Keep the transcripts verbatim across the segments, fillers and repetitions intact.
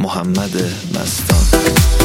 محمد مستان.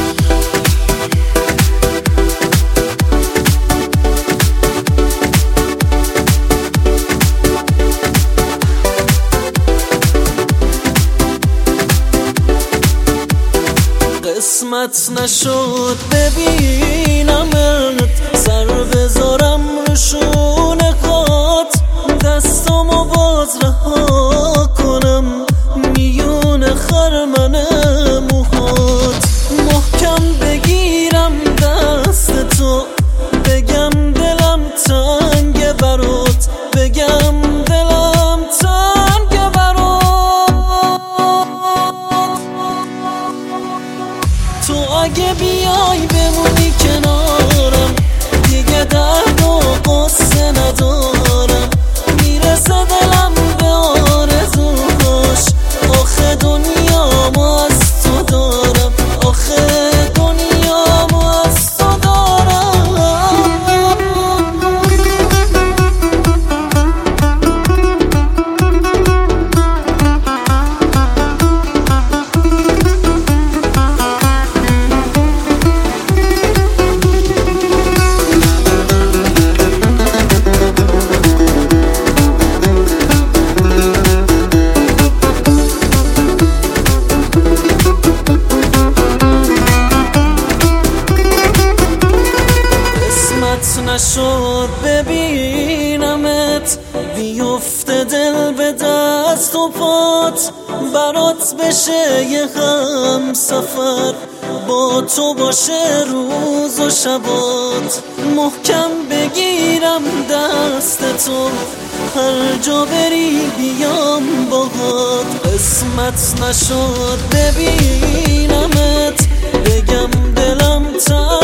قسمت نشد ببینمت، سر بذارم رو شونه هات، دستامو باز رها کنم میون خرمن موهات، محکم بگیرم دست تو، بگم دلم تنگ برات، بگم دلم تنگ برات. تو اگه بیای بمونی کنارم، دیگه درد و قصه ندارم، میرسه دلم به آرزوهاش، آخه دنیامو از تو دارم، آخه دنیامو از تو دارم. نشد ببینمت، بیفته دل به دست و پات، برات بشه یه هم سفر، با تو باشه روز و شبات، محکم بگیرم دست تو، هر جا بری بیام باهات. قسمت نشد ببینمت، بگم دلم تنگ